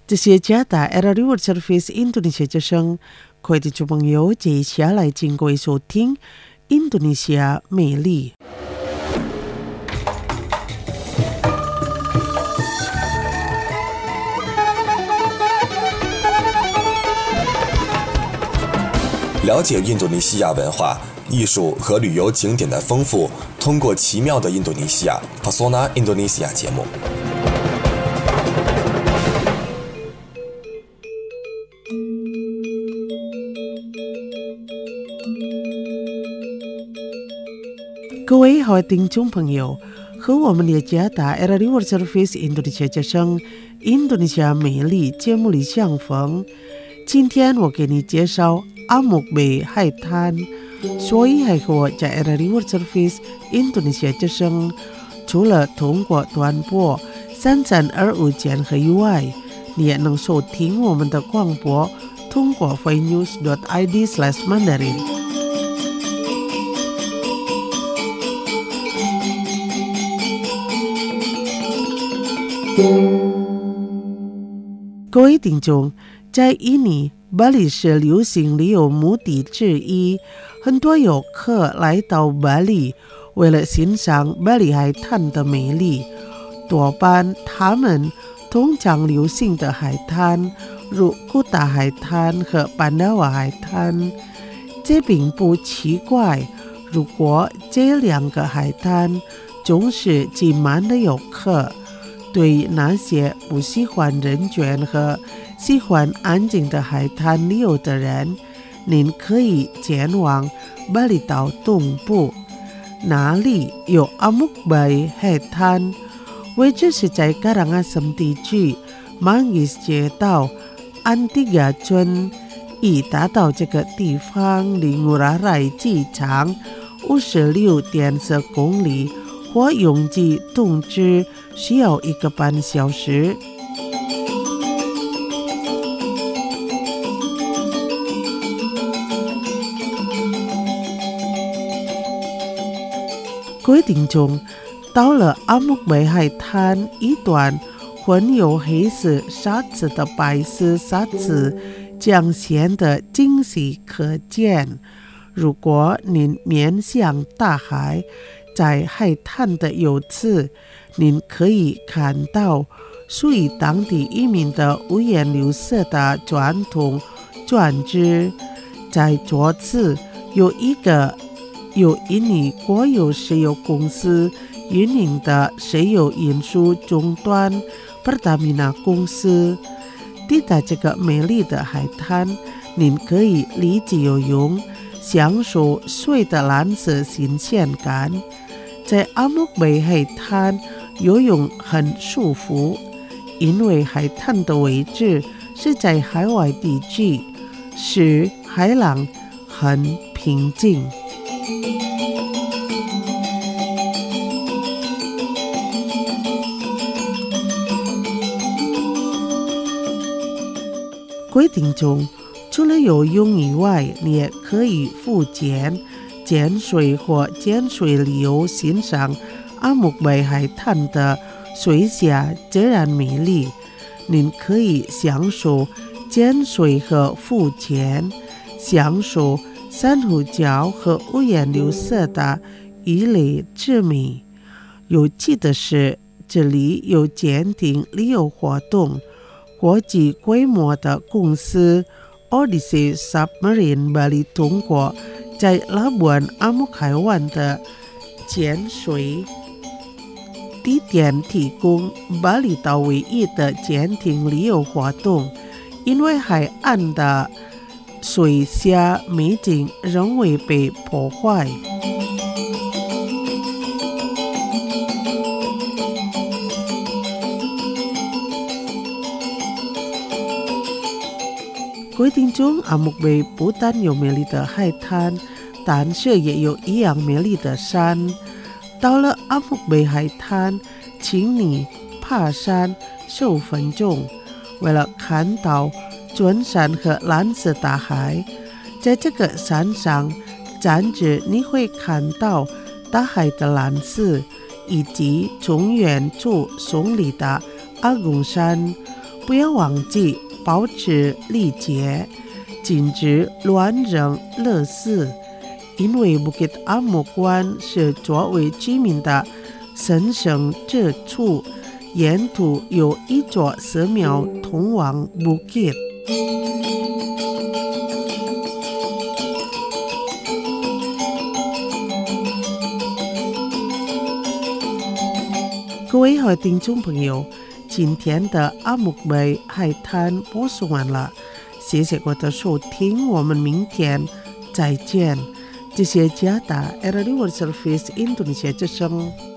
这些加大 Radio Service Indonesia 之声，各位听众朋友，接下来请各位收听印度尼西亚美丽。 了解印度尼西亚文化、艺术和旅游景点的丰富，通过奇妙的印度尼西亚 Pesona Indonesia 节目。 各位好听众朋友，和我们的加达 Radio Service Indonesia 之声印度尼西亚美丽节目里相逢。今天我给你介绍阿木贝海滩，所以还和我在 Radio Service Indonesia 之声，除了通过短波3325千赫以外，你也能收听我们的广播，通过 flynews.id/mandarin。各位听众，在印尼，巴黎是流行旅游目的之一，很多游客来到巴黎，为了欣赏巴黎海滩的美丽，多半他们通常流行的海滩，如古达海滩和班达瓦海滩。这并不奇怪，如果这两个海滩总是挤满了游客，对那些不喜欢人卷和喜欢安静的海滩旅游的人，您可以前往巴厘岛东部，那里有阿木贝海滩，位置是在卡朗阿什地区曼吉斯街道安蒂亚村。已达到这个地方离乌拉莱机场56.4公里，或拥挤动车需要1个半小时。各位听众，到了阿木贝海滩一段混有黑色沙子的白色沙子，将显得清晰可见。如果您面向大海，在海滩的右侧，您可以看到属于当地移民的五颜六色的传统装置。在左侧有一个由印尼国有石油公司运营的石油运输终端 Pertamina 公司。抵达这个美丽的海滩，您可以立即游泳，享受水的蓝色新鲜感。在阿木贝海滩游泳很舒服，因为海滩的位置是在海外地区，使海浪很平静。各位听众，除了游泳以外，你也可以浮潜、潜水或潜水旅游，欣赏阿木贝海滩的水下自然美丽。您可以享受潜水和浮潜，享受珊瑚礁和五颜六色的鱼类之美。有趣的是，这里有坚定旅游活动。国际规模的公司 Odyssey Submarine 巴黎通过在拉布安阿木海湾的潜水地点提供巴厘岛唯一的潜艇旅游活动，因为海岸的水下美景仍未被破坏。各位听众，阿木贝不但有美丽的海滩，但是也有一样美丽的山。到了阿木贝海滩，请你爬山10分钟，为了看到尊山和蓝色大海。在这个山上站着，你会看到大海的蓝色，以及从远处耸立的阿公山。 不要忘记保持礼节，禁止乱扔垃圾，因为Bukit Amok关是作为居民的神圣之处，沿途有一座寺庙通往 Bukit。各位好听众朋友，今天的阿木贝海滩播送完了，谢谢各位的收听，我们明天再见。这些加达 RRI World Service Indonesia 之声。